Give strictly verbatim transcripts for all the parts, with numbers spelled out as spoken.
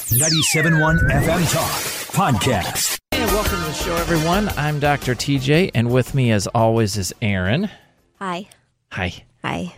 ninety-seven point one F M Talk Podcast. And welcome to the show, everyone. I'm Doctor T J, and with me, as always, is Aaron. Hi. Hi. Hi.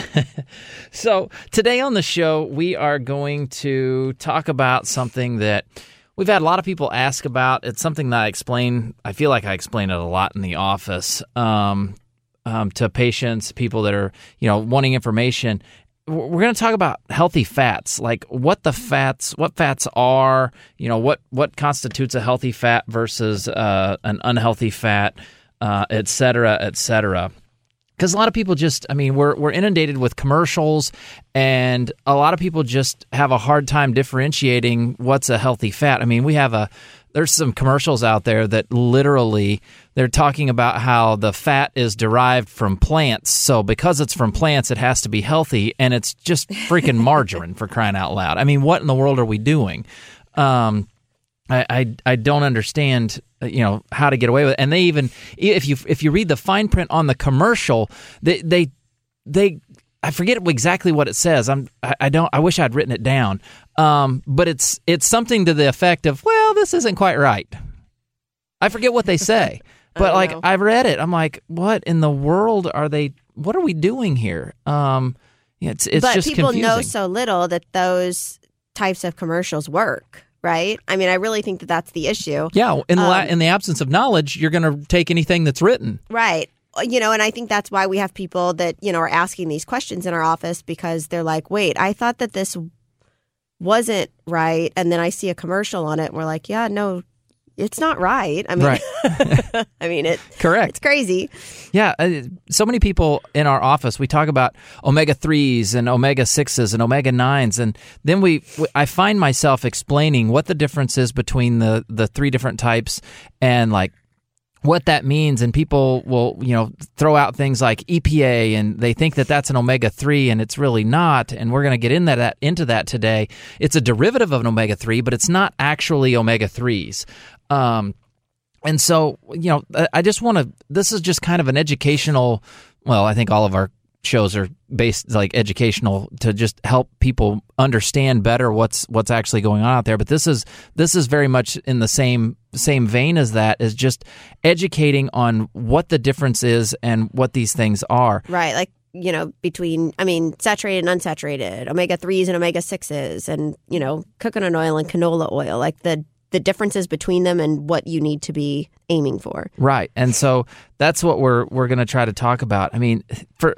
So today on the show, we are going to talk about something that we've had a lot of people ask about. It's something that I explain, I feel like I explain it a lot in the office um, um, to patients, people that are, you know, wanting information. We're going to talk about healthy fats, like what the fats, what fats are, you know, what, what constitutes a healthy fat versus uh, an unhealthy fat, uh, et cetera, et cetera. Because a lot of people just, I mean, we're we're inundated with commercials, and a lot of people just have a hard time differentiating what's a healthy fat. I mean, we have a, there's some commercials out there that literally, they're talking about how the fat is derived from plants. So because it's from plants, it has to be healthy, and it's just freaking margarine, for crying out loud. I mean, what in the world are we doing? Um, I, I I don't understand, you know, how to get away with it. And they even, if you if you read the fine print on the commercial, they they they I forget exactly what it says. I'm I, I don't I wish I'd written it down. Um, but it's it's something to the effect of, well, this isn't quite right. I forget what they say, but like know. I've read it. I'm like, what in the world are they? What are we doing here? Um, it's it's but just people confusing. know so little that those types of commercials work. Right? I mean, I really think that that's the issue. Yeah, in the, um, la- in the absence of knowledge, you're going to take anything that's written. Right. You know, and I think that's why we have people that, you know, are asking these questions in our office, because they're like, wait, I thought that this wasn't right. And then I see a commercial on it and we're like, yeah, no, it's not right. I mean, right. I mean, it, correct. It's crazy. Yeah. Uh, so many people in our office, we talk about omega threes and omega sixes and omega nines. And then we, I find myself explaining what the difference is between the, the three different types and like what that means. And people will, you know, throw out things like E P A, and they think that that's an omega three, and it's really not. And we're going to get into that, into that today. It's a derivative of an omega three, but it's not actually omega threes. Um, and so, you know, I just want to, this is just kind of an educational, well, I think all of our shows are based like educational to just help people understand better what's, what's actually going on out there. But this is, this is very much in the same, same vein as that, is just educating on what the difference is and what these things are. Right. Like, you know, between, I mean, saturated and unsaturated, omega threes and omega sixes, and, you know, coconut oil and canola oil, like the the differences between them and what you need to be aiming for. Right. And so that's what we're we're going to try to talk about. I mean, for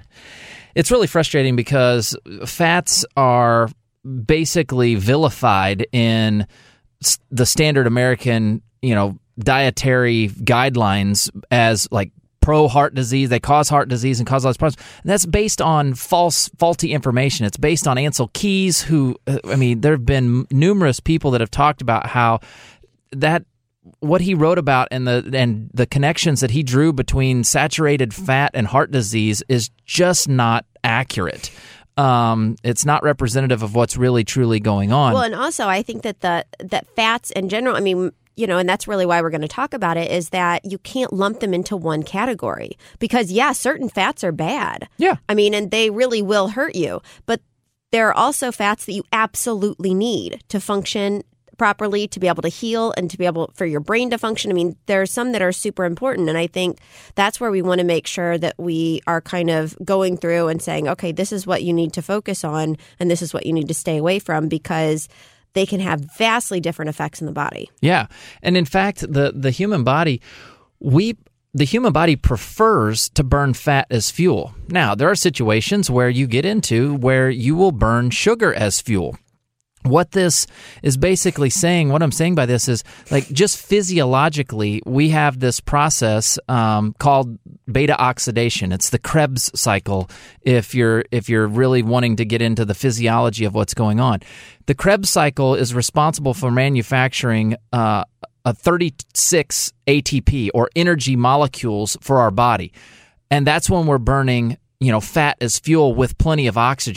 it's really frustrating because fats are basically vilified in the standard American, you know, dietary guidelines as like pro-heart disease. They cause heart disease and cause all these problems. And that's based on false, faulty information. It's based on Ansel Keys, who, I mean, there have been numerous people that have talked about how that what he wrote about and the and the connections that he drew between saturated fat and heart disease is just not accurate. Um, it's not representative of what's really truly going on. Well, and also I think that the that fats in general, I mean, you know, and that's really why we're going to talk about it, is that you can't lump them into one category, because, yeah, certain fats are bad. Yeah. I mean, and they really will hurt you. But there are also fats that you absolutely need to function properly, to be able to heal, and to be able for your brain to function. I mean, there are some that are super important. And I think that's where we want to make sure that we are kind of going through and saying, okay, this is what you need to focus on, and this is what you need to stay away from, because they can have vastly different effects in the body. Yeah. And in fact, the, the human body, we the human body prefers to burn fat as fuel. Now, there are situations where you get into where you will burn sugar as fuel. What this is basically saying, what I'm saying by this is, like, just physiologically, we have this process um, called beta oxidation. It's the Krebs cycle. If you're if you're really wanting to get into the physiology of what's going on, the Krebs cycle is responsible for manufacturing uh, a thirty-six A T P, or energy molecules, for our body, and that's when we're burning, you know, fat as fuel with plenty of oxygen.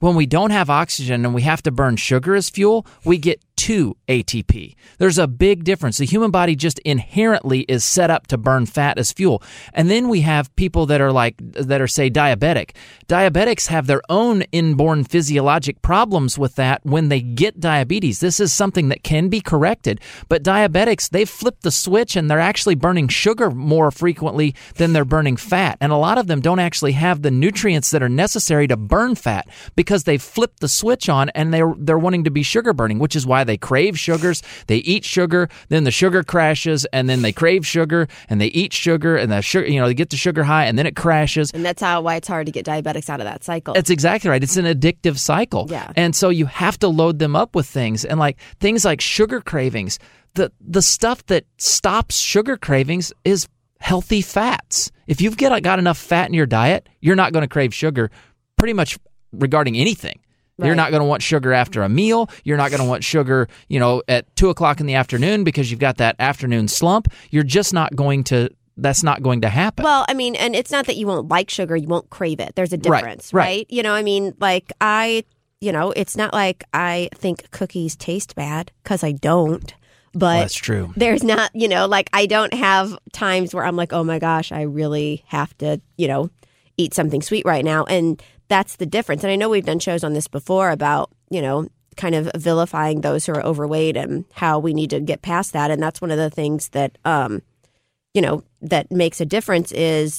when we don't have oxygen and we have to burn sugar as fuel, we get two A T P. There's a big difference. The human body just inherently is set up to burn fat as fuel. And then we have people that are like, that are say diabetic. Diabetics have their own inborn physiologic problems with that when they get diabetes. This is something that can be corrected. But diabetics, they've flipped the switch and they're actually burning sugar more frequently than they're burning fat. And a lot of them don't actually have the nutrients that are necessary to burn fat because they've flipped the switch on and they're, they're wanting to be sugar burning, which is why they crave sugars. They eat sugar, then the sugar crashes, and then they crave sugar, and they eat sugar, and the sugar, you know, they get the sugar high, and then it crashes. And that's how why it's hard to get diabetics out of that cycle. That's exactly right. It's an addictive cycle. Yeah. And so you have to load them up with things, and like things like sugar cravings. The the stuff that stops sugar cravings is healthy fats. If you've got, got enough fat in your diet, you're not going to crave sugar pretty much regarding anything. Right. You're not going to want sugar after a meal. You're not going to want sugar, you know, at two o'clock in the afternoon because you've got that afternoon slump. You're just not going to, that's not going to happen. Well, I mean, and it's not that you won't like sugar, you won't crave it. There's a difference, right? Right. right? You know, I mean, like I, you know, it's not like I think cookies taste bad because I don't. But well, that's true. There's not, you know, like I don't have times where I'm like, oh my gosh, I really have to, you know, eat something sweet right now. And that's the difference. And I know we've done shows on this before about, you know, kind of vilifying those who are overweight and how we need to get past that. And that's one of the things that, um, you know, that makes a difference is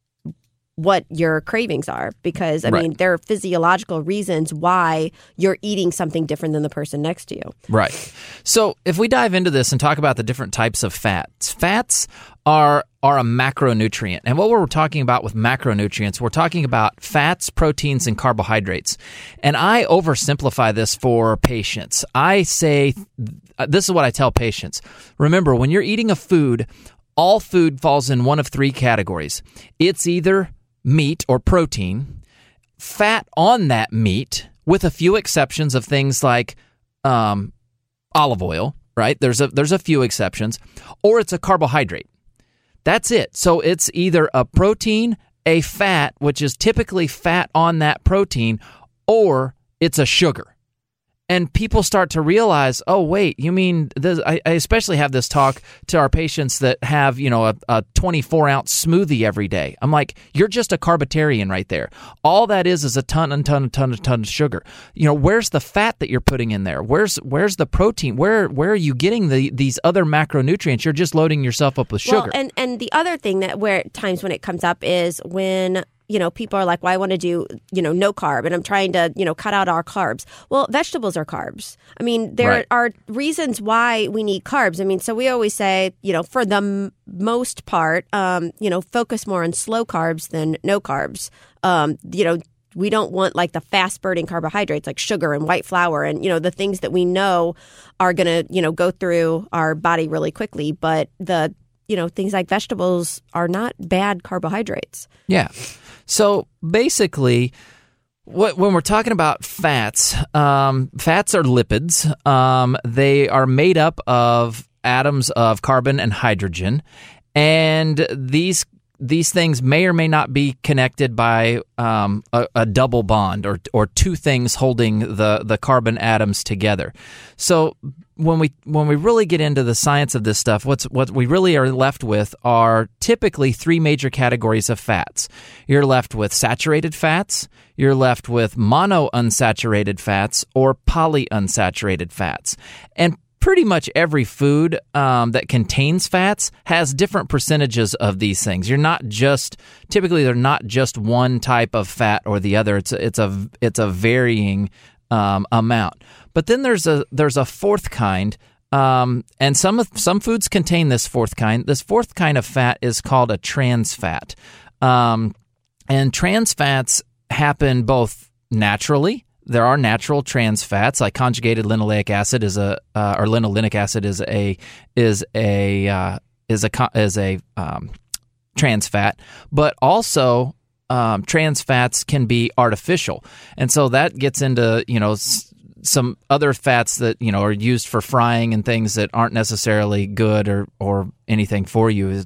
what your cravings are. Because, I right. mean, there are physiological reasons why you're eating something different than the person next to you. Right. So if we dive into this and talk about the different types of fats, fats are are a macronutrient. And what we're talking about with macronutrients, we're talking about fats, proteins, and carbohydrates. And I oversimplify this for patients. I say, this is what I tell patients. Remember, when you're eating a food, all food falls in one of three categories. It's either meat or protein, fat on that meat, with a few exceptions of things like um, olive oil, right? There's a there's a few exceptions, or it's a carbohydrate. That's it. So it's either a protein, a fat, which is typically fat on that protein, or it's a sugar. And people start to realize, oh, wait, you mean, this, I, I especially have this talk to our patients that have, you know, a, a twenty-four ounce smoothie every day. I'm like, you're just a carbitarian right there. All that is is a ton and ton and ton and ton of sugar. You know, where's the fat that you're putting in there? Where's where's the protein? Where where are you getting the these other macronutrients? You're just loading yourself up with sugar. Well, and, and the other thing that where times when it comes up is when, you know, people are like, well, I want to do, you know, no carb and I'm trying to, you know, cut out our carbs. Well, vegetables are carbs. I mean, there right. are reasons why we need carbs. I mean, so we always say, you know, for the m- most part, um, you know, focus more on slow carbs than no carbs. Um, you know, we don't want like the fast burning carbohydrates like sugar and white flour and, you know, the things that we know are going to, you know, go through our body really quickly. But the, you know, things like vegetables are not bad carbohydrates. Yeah. So basically, what, when we're talking about fats, um, fats are lipids. Um, they are made up of atoms of carbon and hydrogen, and these these things may or may not be connected by um, a, a double bond or or two things holding the, the carbon atoms together. So when we when we really get into the science of this stuff, what's what we really are left with are typically three major categories of fats. You're left with saturated fats, you're left with monounsaturated fats, or polyunsaturated fats. And pretty much every food um, that contains fats has different percentages of these things. You're not just typically they're not just one type of fat or the other. It's a, it's a it's a varying um, amount. But then there's a there's a fourth kind, um, and some of, some foods contain this fourth kind. This fourth kind of fat is called a trans fat, um, and trans fats happen both naturally. There are natural trans fats, like conjugated linoleic acid is a uh, or linolenic acid is a is a uh, is a is a um, trans fat, but also um, trans fats can be artificial, and so that gets into you know s- some other fats that you know are used for frying and things that aren't necessarily good or or anything for you.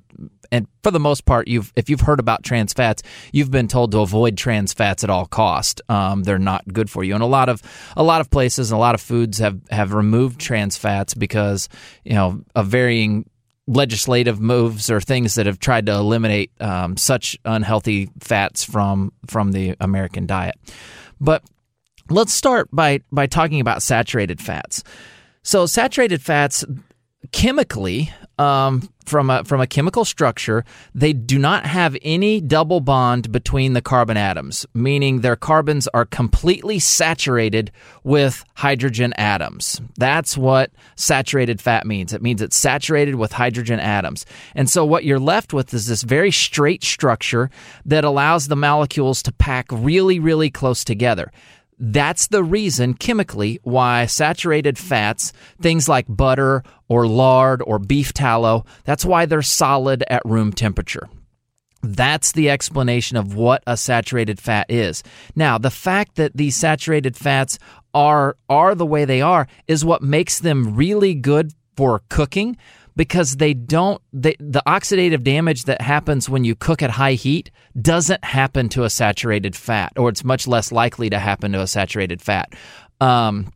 and for the most part, you've if you've heard about trans fats, you've been told to avoid trans fats at all cost. Um, they're not good for you, and a lot of a lot of places, and a lot of foods have have removed trans fats because you know of varying legislative moves or things that have tried to eliminate um, such unhealthy fats from from the American diet. But let's start by by talking about saturated fats. So saturated fats, chemically, um, from a from a chemical structure, they do not have any double bond between the carbon atoms, meaning their carbons are completely saturated with hydrogen atoms. That's what saturated fat means. It means it's saturated with hydrogen atoms. And so what you're left with is this very straight structure that allows the molecules to pack really, really close together. That's the reason, chemically, why saturated fats, things like butter or lard or beef tallow, that's why they're solid at room temperature. That's the explanation of what a saturated fat is. Now, the fact that these saturated fats are, are the way they are is what makes them really good for cooking, because they don't, they, the oxidative damage that happens when you cook at high heat doesn't happen to a saturated fat, or it's much less likely to happen to a saturated fat. Um,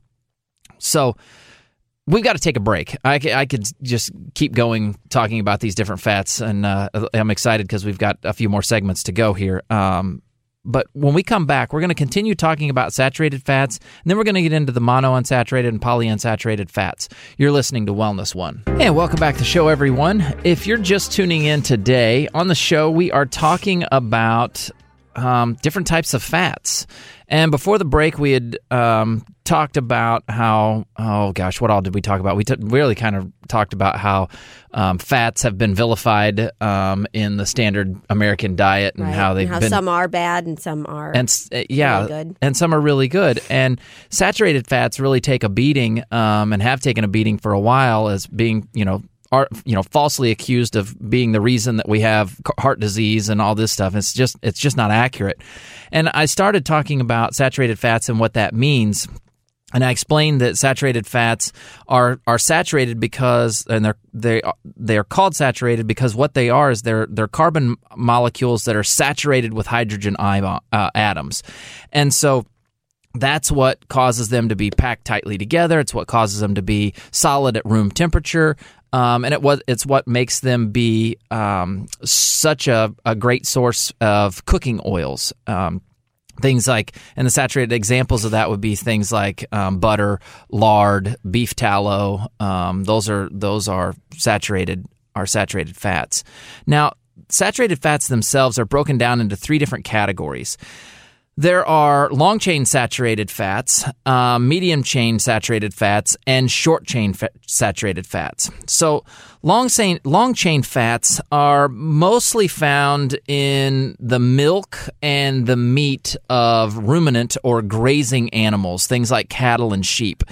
so we've got to take a break. I, I could just keep going talking about these different fats, and uh, I'm excited because we've got a few more segments to go here. Um, But when we come back, we're going to continue talking about saturated fats, and then we're going to get into the monounsaturated and polyunsaturated fats. You're listening to Wellness One. Hey, and welcome back to the show, everyone. If you're just tuning in today, on the show, we are talking about um, different types of fats. And before the break, we had um, talked about how, oh gosh, what all did we talk about? We t- really kind of talked about how um, fats have been vilified um, in the standard American diet, and right. how they've and how been... some are bad and some are and uh, yeah, really good. And some are really good. And saturated fats really take a beating um, and have taken a beating for a while as being, you know, are you know falsely accused of being the reason that we have heart disease and all this stuff. It's just it's just not accurate. And I started talking about saturated fats and what that means. And I explained that saturated fats are are saturated because, and they're they they are called saturated because what they are is they're they're carbon molecules that are saturated with hydrogen ion, uh, atoms, and so that's what causes them to be packed tightly together. It's what causes them to be solid at room temperature. Um, and it was it's what makes them be um, such a, a great source of cooking oils. Um, things like, and the saturated examples of that would be things like um, butter, lard, beef tallow. Um, those are those are saturated are saturated fats. Now, saturated fats themselves are broken down into three different categories. There are long-chain saturated fats, uh, medium-chain saturated fats, and short-chain fa- saturated fats. So long-chain, long-chain fats are mostly found in the milk and the meat of ruminant or grazing animals, things like cattle and sheep.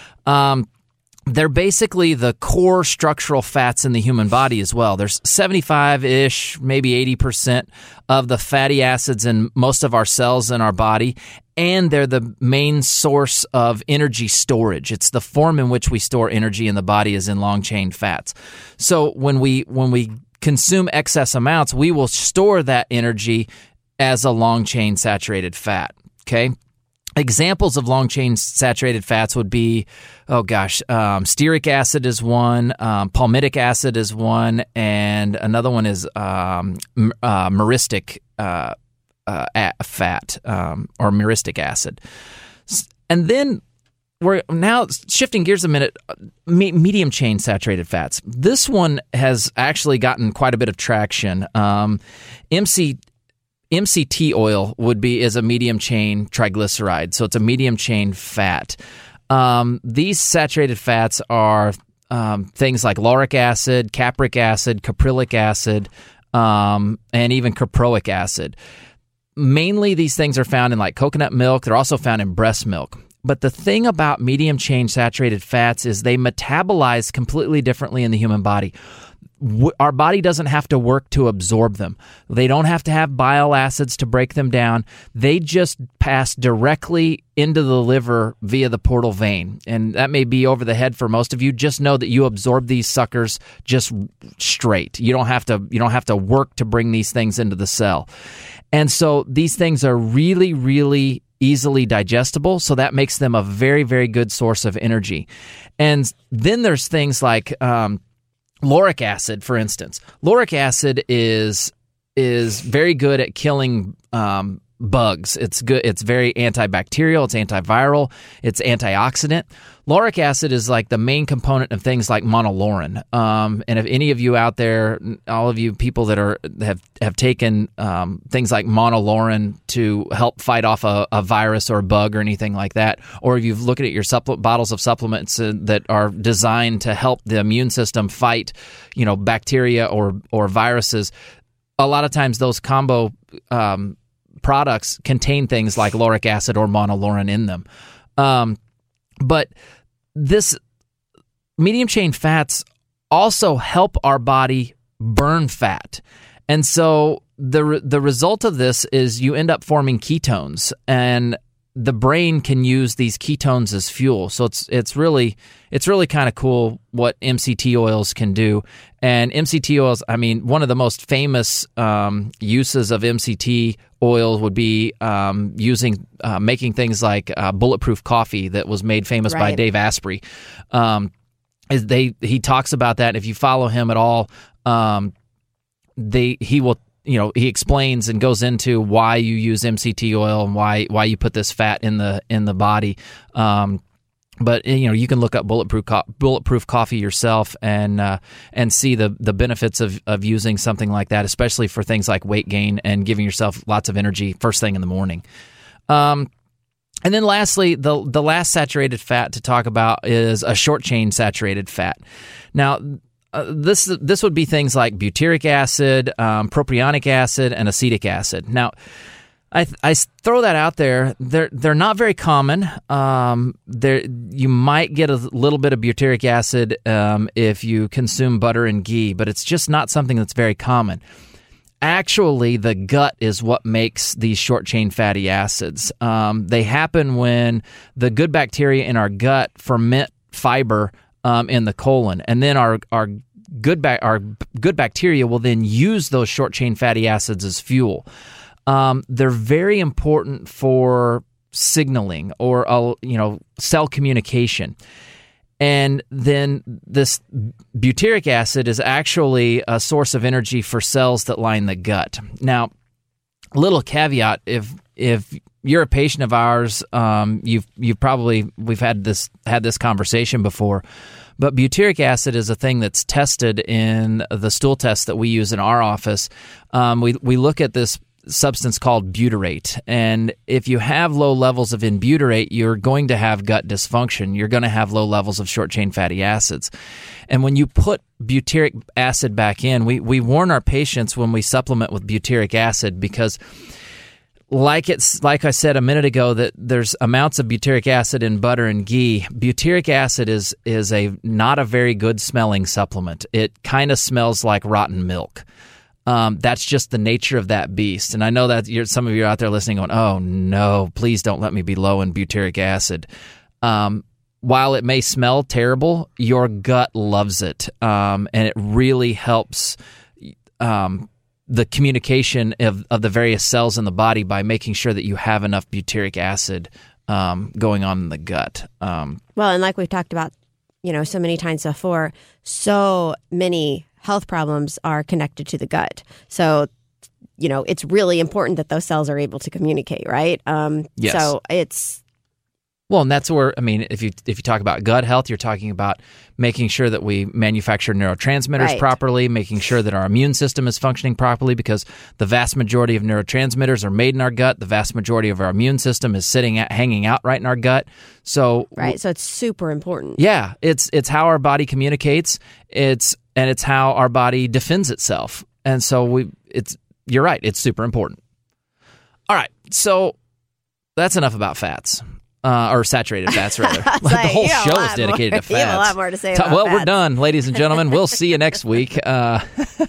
Um, They're basically the core structural fats in the human body as well. There's seventy-five-ish, maybe eighty percent of the fatty acids in most of our cells in our body, and they're the main source of energy storage. It's the form in which we store energy in the body is in long-chain fats. So when we when we consume excess amounts, we will store that energy as a long-chain saturated fat, okay? Examples of long-chain saturated fats would be, oh gosh, um, stearic acid is one, um, palmitic acid is one, and another one is um, uh, myristic uh, uh, fat um, or myristic acid. And then we're now shifting gears a minute, me- medium-chain saturated fats. This one has actually gotten quite a bit of traction. Um, M C M C T oil would be is a medium chain triglyceride, so it's a medium chain fat. Um, these saturated fats are um, things like lauric acid, capric acid, caprylic acid, um, and even caproic acid. Mainly, these things are found in like coconut milk. They're also found in breast milk. But the thing about medium chain saturated fats is they metabolize completely differently in the human body. w- our body doesn't have to work to absorb them. They don't have to have bile acids to break them down. They just pass directly into the liver via the portal vein. And that may be over the head for most of you. Just know that you absorb these suckers just straight. You don't have to you don't have to work to bring these things into the cell. And so these things are really, really easily digestible, so that makes them a very, very good source of energy. And then there's things like um, lauric acid, for instance. Lauric acid is is very good at killing um, bugs. It's good. It's very antibacterial. It's antiviral. It's antioxidant. Lauric acid is like the main component of things like monolaurin. Um, and if any of you out there, all of you people that are have have taken um, things like monolaurin to help fight off a, a virus or a bug or anything like that, or if you've looked at your supple- bottles of supplements uh, that are designed to help the immune system fight, you know, bacteria or or viruses, a lot of times those combo um, products contain things like lauric acid or monolaurin in them. Um, but this medium chain fats also help our body burn fat. And so the the result of this is you end up forming ketones, and the brain can use these ketones as fuel. So it's it's really it's really kind of cool what M C T oils can do. And M C T oils, I mean, one of the most famous um, uses of M C T oil would be um, using uh, making things like uh, bulletproof coffee that was made famous Right. by Dave Asprey. Um, is they he talks about that. If you follow him at all, um, they he will. You know, he explains and goes into why you use M C T oil and why why you put this fat in the in the body. Um, but you know, you can look up bulletproof co- bulletproof coffee yourself and uh, and see the the benefits of of using something like that, especially for things like weight gain and giving yourself lots of energy first thing in the morning. Um, and then lastly, the the last saturated fat to talk about is a short chain saturated fat. Now, Uh, this this would be things like butyric acid, um, propionic acid, and acetic acid. Now, I I throw that out there. They're they're not very common. Um, there you might get a little bit of butyric acid um, if you consume butter and ghee, but it's just not something that's very common. Actually, the gut is what makes these short chain fatty acids. Um, they happen when the good bacteria in our gut ferment fiber Um, in the colon, and then our our good ba- our good bacteria will then use those short chain fatty acids as fuel. Um, they're very important for signaling or uh, you know cell communication, and then this butyric acid is actually a source of energy for cells that line the gut. Now, little caveat: if if you're a patient of ours, um, you've you've probably we've had this had this conversation before, but butyric acid is a thing that's tested in the stool test that we use in our office. Um, we we look at this substance called butyrate, and if you have low levels of butyrate, you're going to have gut dysfunction. You're going to have low levels of short chain fatty acids, and when you put butyric acid back in, we we warn our patients when we supplement with butyric acid because, Like it's like I said a minute ago, that there's amounts of butyric acid in butter and ghee. Butyric acid is is a not a very good smelling supplement. It kind of smells like rotten milk. Um, that's just the nature of that beast. And I know that you're, some of you are out there listening going, "Oh no, please don't let me be low in butyric acid." Um, while it may smell terrible, your gut loves it, um, and it really helps. Um, the communication of, of the various cells in the body by making sure that you have enough butyric acid um, going on in the gut. Um, well, and like we've talked about, you know, so many times before, so many health problems are connected to the gut. So, you know, it's really important that those cells are able to communicate, right? Um, yes. So it's... Well, and that's where, I mean, if you if you talk about gut health, you're talking about making sure that we manufacture neurotransmitters Right. properly, making sure that our immune system is functioning properly, because the vast majority of neurotransmitters are made in our gut. The vast majority of our immune system is sitting at, hanging out right in our gut. So Right, so it's super important. Yeah, it's it's how our body communicates. It's and it's how our body defends itself. And so we it's you're right, it's super important. All right. So that's enough about fats. Uh, or saturated fats, rather. Like the whole show is dedicated more, to fats. You have a lot more to say about Well, fats. we're done, ladies and gentlemen. We'll see you next week. Uh,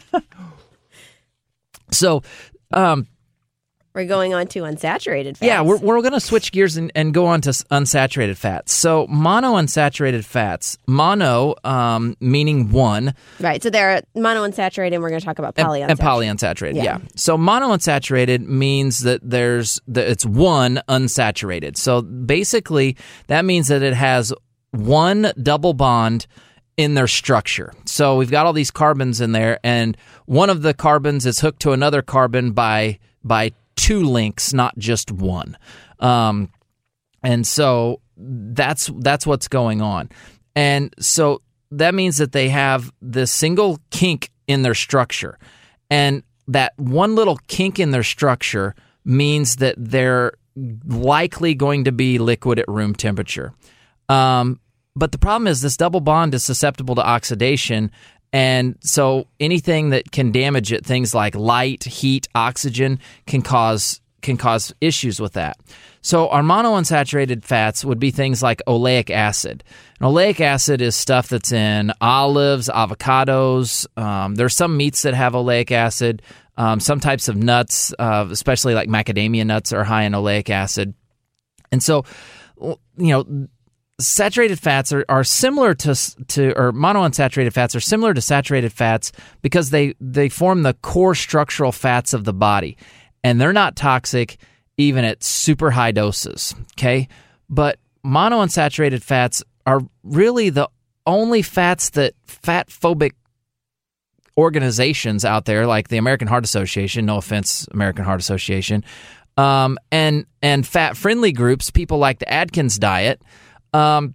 so, um, we're going on to unsaturated fats. yeah, we're we're going to switch gears and, and go on to unsaturated fats. So, monounsaturated fats. Mono, um, meaning one. Right. So they're monounsaturated, and we're going to talk about polyunsaturated. And, and polyunsaturated, yeah. Yeah. So monounsaturated means that there's that it's one unsaturated. So basically, that means that it has one double bond in their structure. So we've got all these carbons in there, and one of the carbons is hooked to another carbon by by two links, not just one. Um, and so that's that's what's going on. And so that means that they have this single kink in their structure. And that one little kink in their structure means that they're likely going to be liquid at room temperature. Um, but the problem is this double bond is susceptible to oxidation. And so anything that can damage it, things like light, heat, oxygen, can cause can cause issues with that. So our monounsaturated fats would be things like oleic acid. And oleic acid is stuff that's in olives, avocados. Um, there's some meats that have oleic acid. Um, some types of nuts, uh, especially like macadamia nuts, are high in oleic acid. And so, you know, saturated fats are, are similar to to or monounsaturated fats are similar to saturated fats because they they form the core structural fats of the body, and they're not toxic even at super high doses. Okay, but monounsaturated fats are really the only fats that fat phobic organizations out there, like the American Heart Association, no offense, American Heart Association, um, and and fat friendly groups, people like the Atkins diet. Um,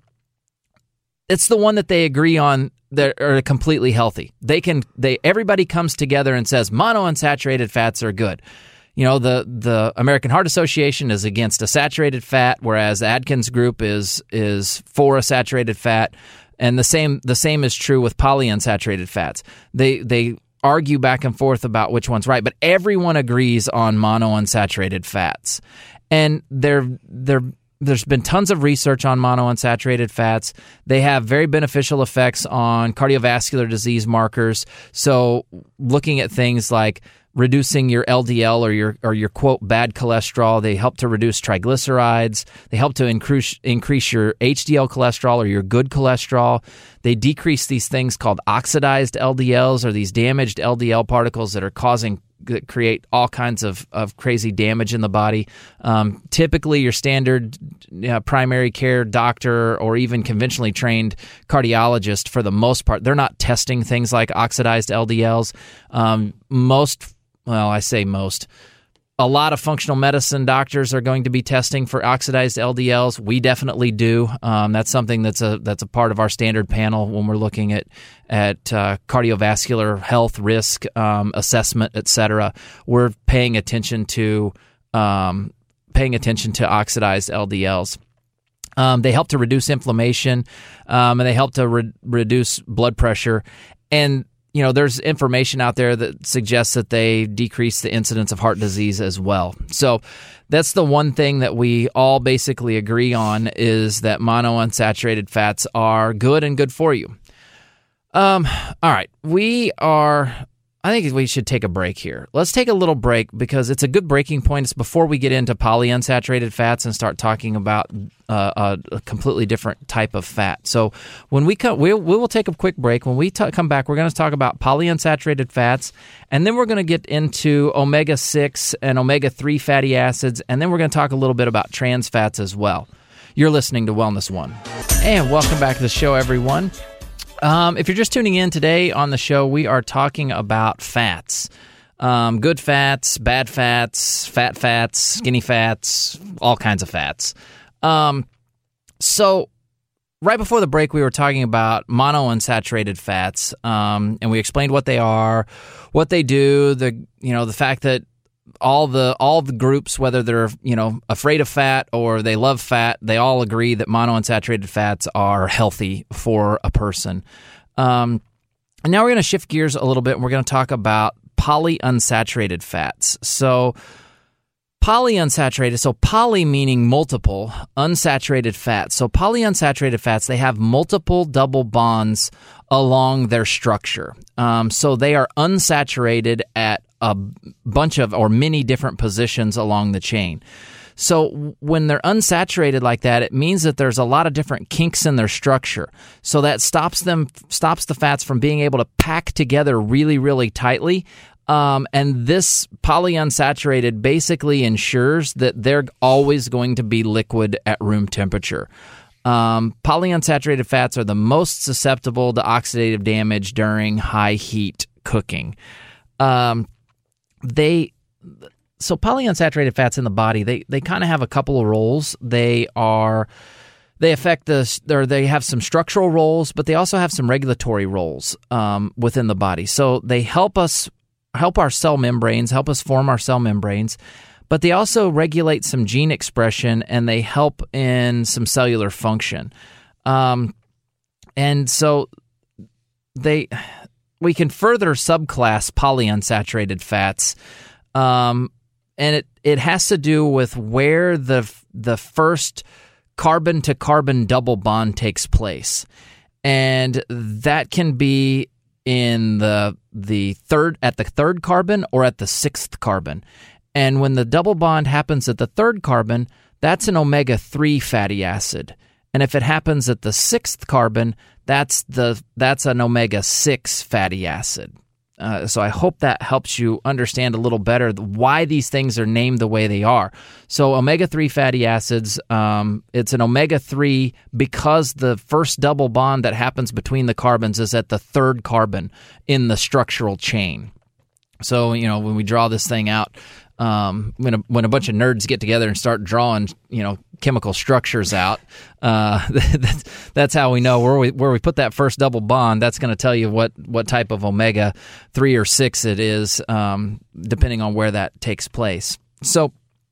it's the one that they agree on that are completely healthy. They can, they, everybody comes together and says monounsaturated fats are good. You know, the, the American Heart Association is against a saturated fat, whereas the Atkins group is, is for a saturated fat. And the same, the same is true with polyunsaturated fats. They, they argue back and forth about which one's right, but everyone agrees on monounsaturated fats. And they're, they're, There's been tons of research on monounsaturated fats. They have very beneficial effects on cardiovascular disease markers. So looking at things like reducing your L D L or your or your quote bad cholesterol, they help to reduce triglycerides. They help to increase increase your H D L cholesterol or your good cholesterol. They decrease these things called oxidized L D Ls, or these damaged L D L particles that are causing that create all kinds of, of crazy damage in the body. Um, typically, your standard you know, primary care doctor or even conventionally trained cardiologist, for the most part, they're not testing things like oxidized L D Ls. Um, most, well, I say most, a lot of functional medicine doctors are going to be testing for oxidized L D Ls. We definitely do. Um, that's something that's a that's a part of our standard panel when we're looking at at uh, cardiovascular health risk um, assessment, et cetera. We're paying attention to um, paying attention to oxidized L D Ls. Um, they help to reduce inflammation, um, and they help to re- reduce blood pressure. And you know, there's information out there that suggests that they decrease the incidence of heart disease as well. So that's the one thing that we all basically agree on, is that monounsaturated fats are good and good for you. Um, all right, we are... I think we should take a break here. Let's take a little break because it's a good breaking point. It's before we get into polyunsaturated fats and start talking about uh, a, a completely different type of fat. So when we come, we'll, we will take a quick break. When we t- come back, we're going to talk about polyunsaturated fats, and then we're going to get into omega six and omega three fatty acids, and then we're going to talk a little bit about trans fats as well. You're listening to Wellness One. And welcome back to the show, everyone. Um, if you're just tuning in today on the show, we are talking about fats. Um, good fats, bad fats, fat fats, skinny fats, all kinds of fats. Um, so right before the break, we were talking about monounsaturated fats, um, and we explained what they are, what they do, the you know the fact that all the all the groups, whether they're you know afraid of fat or they love fat, they all agree that monounsaturated fats are healthy for a person. Um, and now we're going to shift gears a little bit, and we're going to talk about polyunsaturated fats. So Polyunsaturated, so poly meaning multiple, unsaturated fats. So polyunsaturated fats, they have multiple double bonds along their structure. Um, so they are unsaturated at a bunch of or many different positions along the chain. So when they're unsaturated like that, it means that there's a lot of different kinks in their structure. So that stops them, stops the fats from being able to pack together really, really tightly. Um, and this polyunsaturated basically ensures that they're always going to be liquid at room temperature. Um, polyunsaturated fats are the most susceptible to oxidative damage during high heat cooking. Um, they so polyunsaturated fats in the body, they they kind of have a couple of roles. They are They affect the, or they have some structural roles, but they also have some regulatory roles um, within the body. So they help us. help our cell membranes, help us form our cell membranes, but they also regulate some gene expression and they help in some cellular function. Um, and so they we can further subclass polyunsaturated fats, um, and it, it has to do with where the the first carbon-to-carbon double bond takes place. And that can be in the the third at the third carbon or at the sixth carbon. And when the double bond happens at the third carbon, that's an omega three fatty acid. And if it happens at the sixth carbon, that's the that's an omega six fatty acid. Uh, so I hope that helps you understand a little better why these things are named the way they are. So omega three fatty acids, um, it's an omega three because the first double bond that happens between the carbons is at the third carbon in the structural chain. So, you know, when we draw this thing out, um, when a, when a bunch of nerds get together and start drawing, you know, chemical structures out, uh, that's, that's how we know where we where we put that first double bond. That's going to tell you what, what type of omega three or six it is, um, depending on where that takes place. So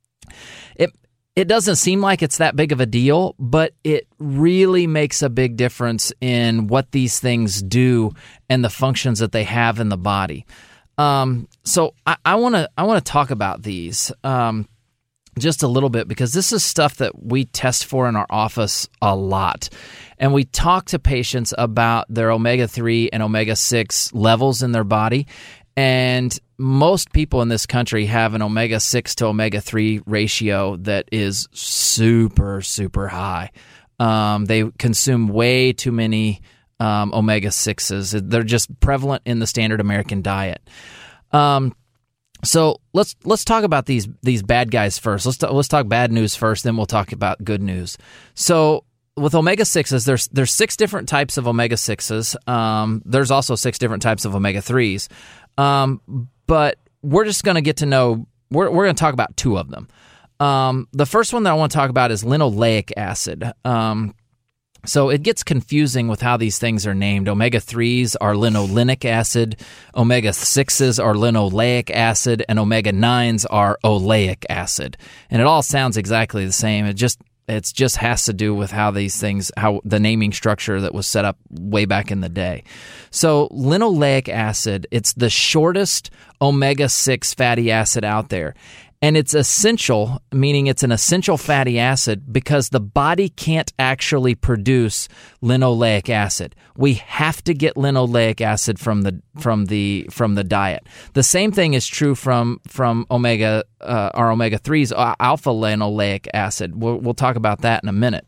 it it doesn't seem like it's that big of a deal, but it really makes a big difference in what these things do and the functions that they have in the body. Um, so I want to I want to talk about these um, just a little bit because this is stuff that we test for in our office a lot, and we talk to patients about their omega three and omega six levels in their body, and most people in this country have an omega six to omega three ratio that is super super high. Um, they consume way too many Um, omega sixes. They're just prevalent in the standard American diet. Um, so let's let's talk about these these bad guys first. Let's t- let's talk bad news first, then we'll talk about good news. So with omega sixes, there's there's six different types of omega sixes. Um, there's also six different types of omega threes. Um, but we're just going to get to know. We're we're going to talk about two of them. Um, the first one that I want to talk about is linoleic acid. Um, So it gets confusing with how these things are named. omega threes are linolenic acid, omega sixes are linoleic acid, and omega nines are oleic acid. And it all sounds exactly the same. It just it just has to do with how these things, how the naming structure that was set up way back in the day. So linoleic acid, it's the shortest omega six fatty acid out there. And it's essential, meaning it's an essential fatty acid because the body can't actually produce linoleic acid. We have to get linoleic acid from the from the from the diet. The same thing is true from from omega uh, our omega threes, uh, alpha linoleic acid. We'll, we'll talk about that in a minute.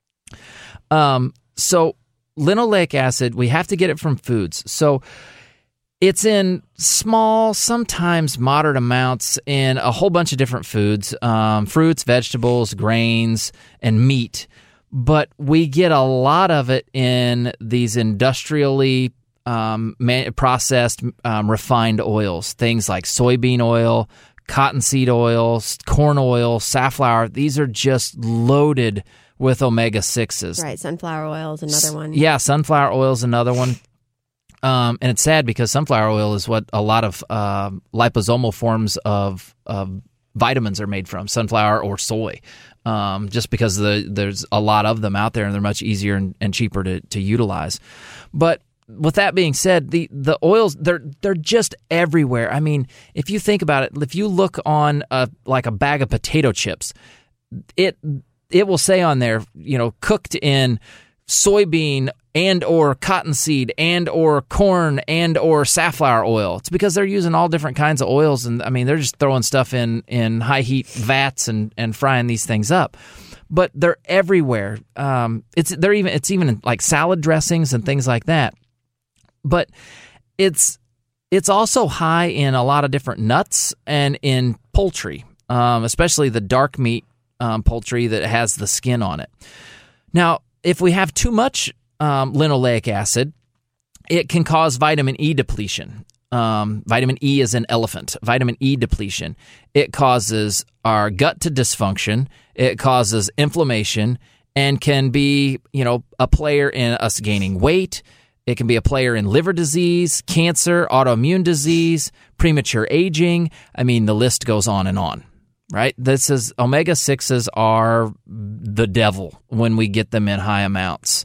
Um, so linoleic acid, we have to get it from foods. So it's in small, sometimes moderate amounts in a whole bunch of different foods, um, fruits, vegetables, grains, and meat. But we get a lot of it in these industrially um, man- processed, um, refined oils, things like soybean oil, cottonseed oil, corn oil, safflower. These are just loaded with omega sixes. Right, sunflower oil is another one. Yeah, sunflower oil is another one. Um, and it's sad because sunflower oil is what a lot of uh, liposomal forms of, of vitamins are made from, sunflower or soy, um, just because the, there's a lot of them out there and they're much easier and, and cheaper to, to utilize. But with that being said, the, the oils, they're they're just everywhere. I mean, if you think about it, if you look on a, like a bag of potato chips, it it will say on there, you know, cooked in soybean and or cottonseed and or corn and or safflower oil. It's because they're using all different kinds of oils, and I mean, they're just throwing stuff in, in high heat vats and, and frying these things up. But they're everywhere. Um, it's they're even it's even in like salad dressings and things like that. But it's it's also high in a lot of different nuts and in poultry, um, especially the dark meat um, poultry that has the skin on it. Now, if we have too much um, linoleic acid, it can cause vitamin E depletion. Um, vitamin E is an elephant. Vitamin E depletion. It causes our gut to dysfunction. It causes inflammation and can be, you know, a player in us gaining weight. It can be a player in liver disease, cancer, autoimmune disease, premature aging. I mean, the list goes on and on, right? This is omega sixes are the devil when we get them in high amounts.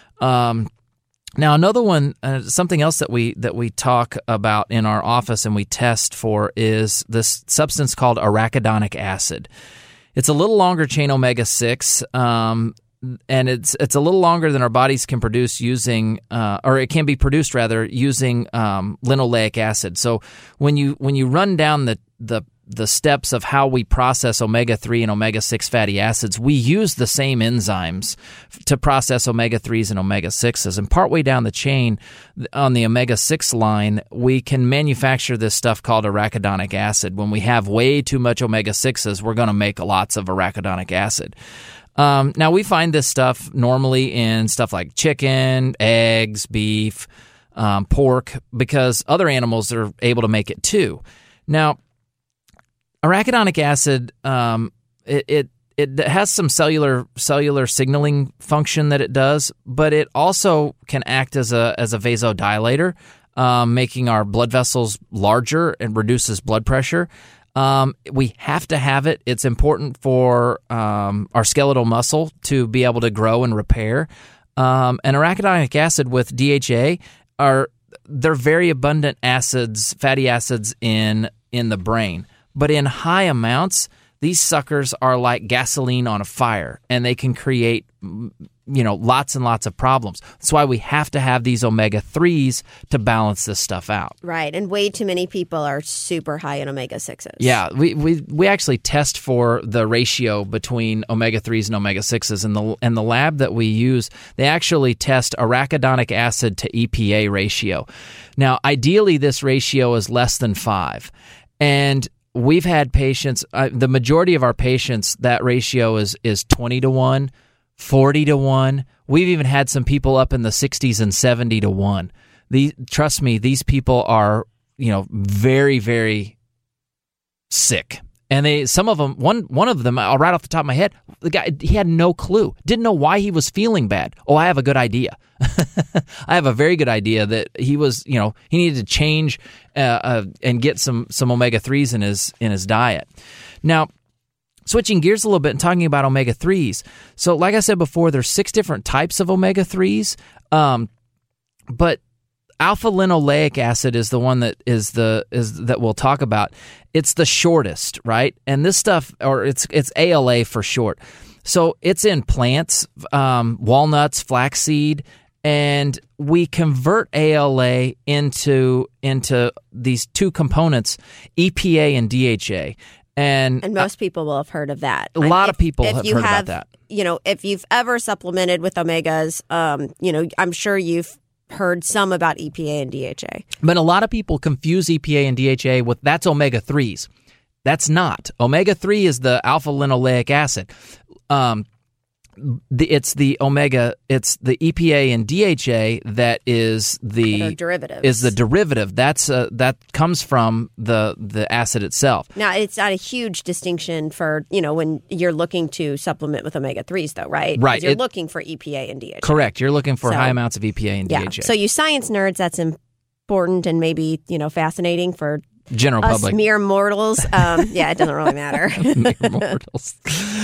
Um, now, another one, uh, something else that we that we talk about in our office and we test for is this substance called arachidonic acid. It's a little longer chain omega six. Um, And it's it's a little longer than our bodies can produce using, uh, or it can be produced rather using um, linoleic acid. So when you when you run down the the the steps of how we process omega three and omega six fatty acids, we use the same enzymes to process omega threes and omega sixes. And partway down the chain on the omega six line, we can manufacture this stuff called arachidonic acid. When we have way too much omega sixes, we're going to make lots of arachidonic acid. Um, now, we find this stuff normally in stuff like chicken, eggs, beef, um, pork, because other animals are able to make it too. Now, arachidonic acid, um, it, it it has some cellular cellular signaling function that it does, but it also can act as a as a vasodilator, um, making our blood vessels larger and reduces blood pressure. Um, we have to have it. It's important for um, our skeletal muscle to be able to grow and repair. Um, and arachidonic acid with D H A are they're very abundant acids, fatty acids in in the brain. But in high amounts, these suckers are like gasoline on a fire, and they can create, you know, lots and lots of problems. That's why we have to have these omega threes to balance this stuff out. Right, and way too many people are super high in omega sixes. Yeah, we we, we actually test for the ratio between omega threes and omega sixes, and the and the lab that we use, they actually test arachidonic acid to E P A ratio. Now, ideally, this ratio is less than five, and we've had patients, uh, the majority of our patients, that ratio is is twenty to one, forty to one. We've even had some people up in the sixties and seventy to one. These, trust me, these people are, you know, very, very sick. And they, some of them, one one of them, uh, right off the top of my head, the guy, he had no clue, didn't know why he was feeling bad. Oh, I have a good idea. I have a very good idea that he was, you know, he needed to change uh, uh, and get some some omega threes in his in his diet. Now, switching gears a little bit and talking about omega threes. So, like I said before, there's six different types of omega threes, um, but alpha linoleic acid is the one that is the is that we'll talk about. It's the shortest, right? And this stuff, or it's it's A L A for short. So it's in plants, um, walnuts, flaxseed, and we convert A L A into into these two components, E P A and D H A. And, and most uh, people will have heard of that. A lot if, of people if have you heard have, about that. You know, if you've ever supplemented with omegas, um, you know, I'm sure you've heard some about E P A and D H A. But a lot of people confuse E P A and D H A with that's omega threes. That's not. omega three is the alpha linoleic acid. Um, the, it's the omega, it's the E P A and D H A that is the derivatives. Is the derivative. That's uh, that comes from the the acid itself. Now, it's not a huge distinction for, you know, when you're looking to supplement with omega threes, though, right? Right. You're it, looking for E P A and D H A. Correct. You're looking for so, high amounts of E P A and yeah. D H A. So you science nerds, that's important and maybe, you know, fascinating for general us public. mere mortals. Um, yeah, it doesn't really matter. Mere mortals.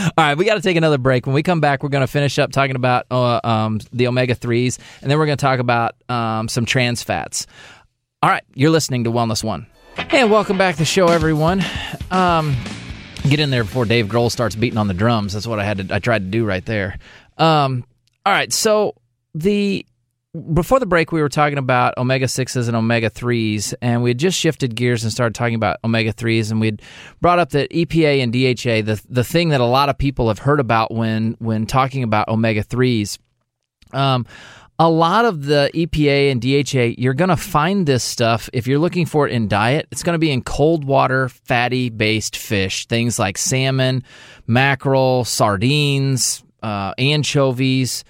All right, we got to take another break. When we come back, we're going to finish up talking about uh, um, the omega threes, and then we're going to talk about um, some trans fats. All right, you're listening to Wellness One. And welcome back to the show, everyone. Um, get in there before Dave Grohl starts beating on the drums. That's what I had to. I tried to do right there. Um, all right, so the before the break, we were talking about omega sixes and omega threes, and we had just shifted gears and started talking about omega threes, and we'd brought up that E P A and D H A, the the thing that a lot of people have heard about when when talking about omega threes. Um, a lot of the E P A and D H A, you're going to find this stuff, if you're looking for it in diet, it's going to be in cold water, fatty-based fish, things like salmon, mackerel, sardines, uh, anchovies,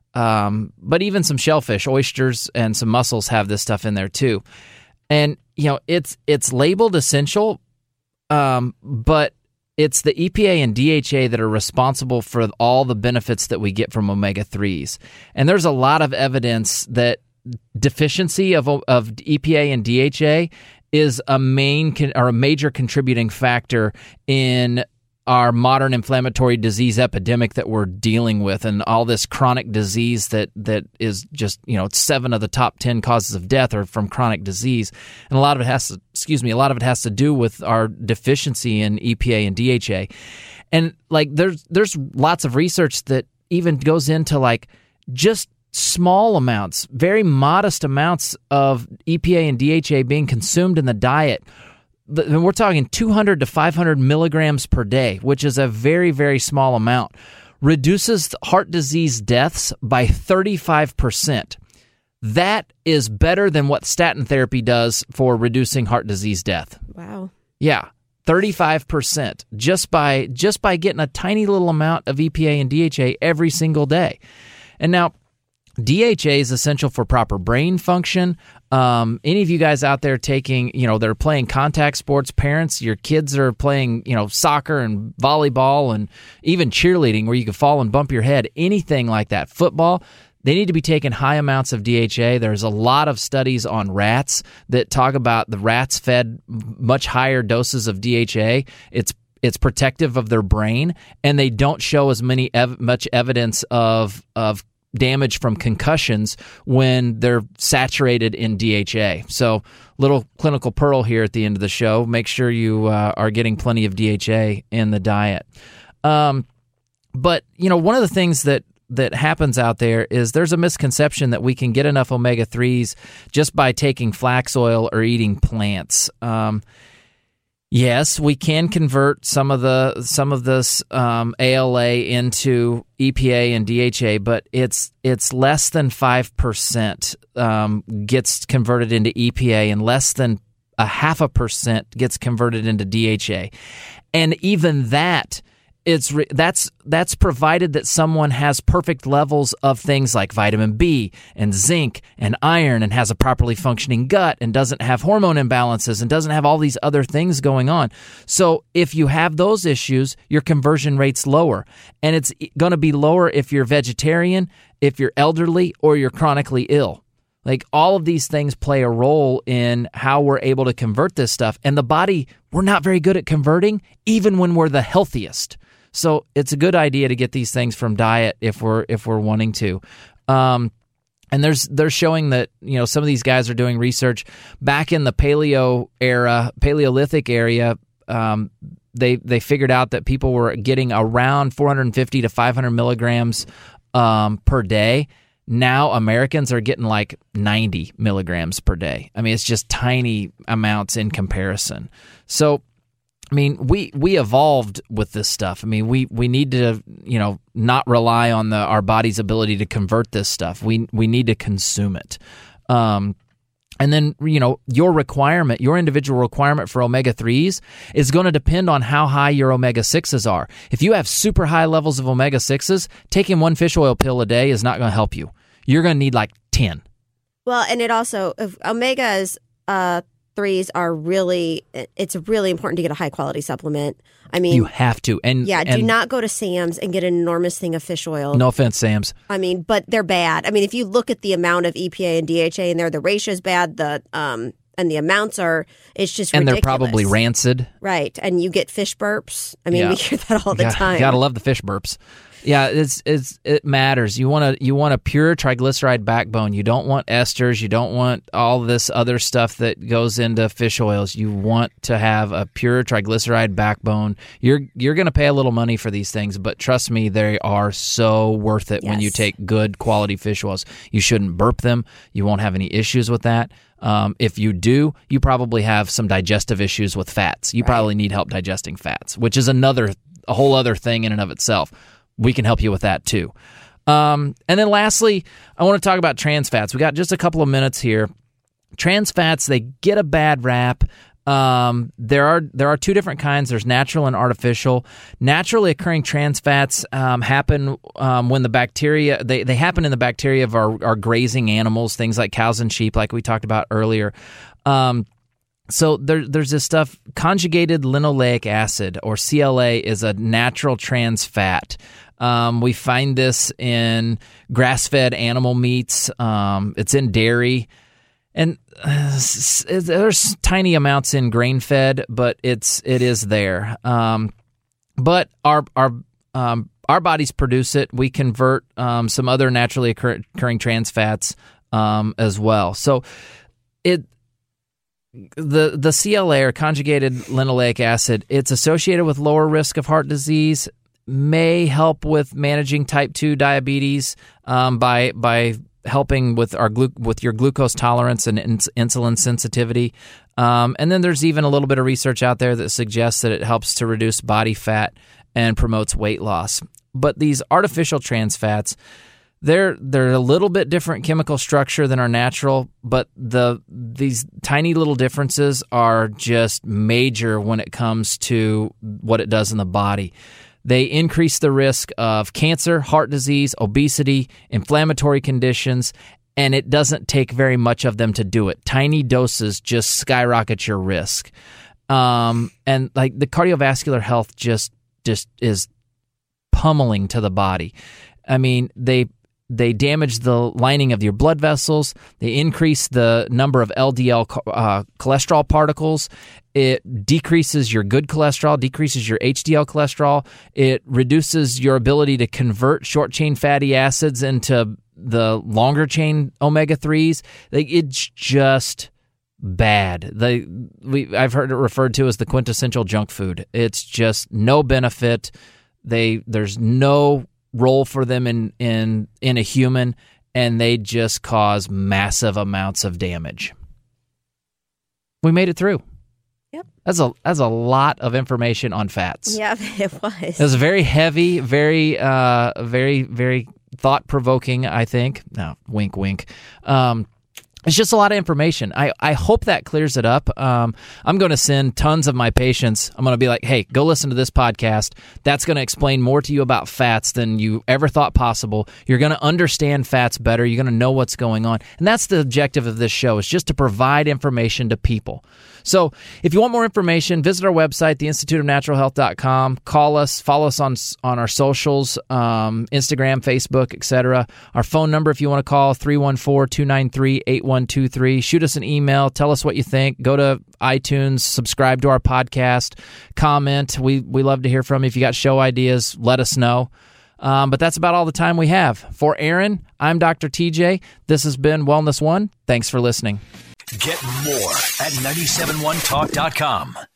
Um, but even some shellfish, oysters, and some mussels have this stuff in there too. And, you know, it's it's labeled essential, um, but it's the E P A and D H A that are responsible for all the benefits that we get from omega threes. And there's a lot of evidence that deficiency of of E P A and D H A is a main con- or a major contributing factor in our modern inflammatory disease epidemic that we're dealing with, and all this chronic disease that that is just, you know, seven of the top ten causes of death are from chronic disease. And a lot of it has to, excuse me, a lot of it has to do with our deficiency in E P A and D H A. And like there's there's lots of research that even goes into like just small amounts, very modest amounts of E P A and D H A being consumed in the diet. We're talking two hundred to five hundred milligrams per day, which is a very, very small amount, reduces heart disease deaths by thirty-five percent. That is better than what statin therapy does for reducing heart disease death. Wow. Yeah, thirty-five percent just by just by getting a tiny little amount of E P A and D H A every single day. And now, D H A is essential for proper brain function. Um, any of you guys out there taking, you know, they're playing contact sports, parents, your kids are playing, you know, soccer and volleyball and even cheerleading where you can fall and bump your head, anything like that, football, they need to be taking high amounts of D H A. There's a lot of studies on rats that talk about the rats fed much higher doses of D H A. It's It's protective of their brain, and they don't show as many ev- much evidence of of damage from concussions when they're saturated in D H A. So, little clinical pearl here at the end of the show. Make sure you uh, are getting plenty of D H A in the diet. Um, but, you know, one of the things that that happens out there is there's a misconception that we can get enough omega threes just by taking flax oil or eating plants. Um Yes, we can convert some of the some of this um, A L A into E P A and D H A, but it's it's less than five percent um, gets converted into E P A, and less than a half a percent gets converted into D H A, and even that. It's re- that's that's provided that someone has perfect levels of things like vitamin B and zinc and iron and has a properly functioning gut and doesn't have hormone imbalances and doesn't have all these other things going on. So if you have those issues, your conversion rate's lower. And it's going to be lower if you're vegetarian, if you're elderly, or you're chronically ill. Like all of these things play a role in how we're able to convert this stuff. And the body, we're not very good at converting, even when we're the healthiest. So it's a good idea to get these things from diet if we're if we're wanting to. Um, and there's they're showing that, you know, some of these guys are doing research back in the paleo era, Paleolithic area. Um, they they figured out that people were getting around four hundred fifty to five hundred milligrams um, per day. Now Americans are getting like ninety milligrams per day. I mean, it's just tiny amounts in comparison. So, I mean, we, we evolved with this stuff. I mean, we, we need to, you know, not rely on the our body's ability to convert this stuff. We we need to consume it. Um, and then, you know, your requirement, your individual requirement for omega threes is going to depend on how high your omega sixes are. If you have super high levels of omega sixes, taking one fish oil pill a day is not going to help you. You're going to need like ten. Well, and it also, if omegas, uh, threes are really, it's really important to get a high quality supplement. I mean, you have to. And yeah, do and not go to Sam's and get an enormous thing of fish oil. No offense, Sam's. I mean, but they're bad. I mean, if you look at the amount of E P A and D H A in there, the ratio is bad. The um, and the amounts are, it's just and ridiculous. they're probably rancid. Right. And you get fish burps. I mean, Yeah. we hear that all the Yeah, time. You gotta love the fish burps. Yeah, it's it's it matters. You want to you want a pure triglyceride backbone. You don't want esters. You don't want all this other stuff that goes into fish oils. You want to have a pure triglyceride backbone. You're you're going to pay a little money for these things, but trust me, they are so worth it when you Yes. take good quality fish oils. You shouldn't burp them. You won't have any issues with that. Um, if you do, you probably have some digestive issues with fats. You probably need help digesting fats, which is another a whole other thing in and of itself. We can help you with that too. Um, and then lastly, I want to talk about trans fats. We got just a couple of minutes here. Trans fats, they get a bad rap. Um, there are there are two different kinds. There's natural and artificial. Naturally occurring trans fats um, happen um, when the bacteria they, they happen in the bacteria of our, our grazing animals, things like cows and sheep, like we talked about earlier. Um, So there, there's this stuff, conjugated linoleic acid, or C L A, is a natural trans fat. Um, we find this in grass-fed animal meats. Um, it's in dairy. And uh, there's tiny amounts in grain-fed, but it's it is there. Um, but our our um, our bodies produce it. We convert um, some other naturally occur- occurring trans fats um, as well. So it... The the C L A, or conjugated linoleic acid, it's associated with lower risk of heart disease, may help with managing type two diabetes um, by by helping with our glu- with your glucose tolerance and ins- insulin sensitivity. Um, and then there's even a little bit of research out there that suggests that it helps to reduce body fat and promotes weight loss. But these artificial trans fats, They're they're a little bit different chemical structure than our natural, but the these tiny little differences are just major when it comes to what it does in the body. They increase the risk of cancer, heart disease, obesity, inflammatory conditions, and it doesn't take very much of them to do it. Tiny doses just skyrocket your risk. Um, and like the cardiovascular health just just is pummeling to the body. I mean, they They damage the lining of your blood vessels. They increase the number of L D L uh, cholesterol particles. It decreases your good cholesterol, decreases your H D L cholesterol. It reduces your ability to convert short-chain fatty acids into the longer-chain omega threes. Like, it's just bad. They, we, I've heard it referred to as the quintessential junk food. It's just no benefit. They There's no role for them in, in in a human, and they just cause massive amounts of damage. We made it through. Yep. That's a that's a lot of information on fats. Yeah, it was. It was very heavy, very uh very very thought-provoking, I think. No, wink wink. Um It's just a lot of information. I, I hope that clears it up. Um, I'm going to send tons of my patients. I'm going to be like, hey, go listen to this podcast. That's going to explain more to you about fats than you ever thought possible. You're going to understand fats better. You're going to know what's going on. And that's the objective of this show, is just to provide information to people. So if you want more information, visit our website, the institute of natural health dot com. Call us, follow us on on our socials, um, Instagram, Facebook, et cetera. Our phone number, if you want to call, three one four, two nine three, eight one two three. Shoot us an email. Tell us what you think. Go to iTunes, subscribe to our podcast, comment. We, we love to hear from you. If you got show ideas, let us know. Um, but that's about all the time we have. For Aaron, I'm Doctor T J. This has been Wellness One. Thanks for listening. Get more at nine seven one talk dot com.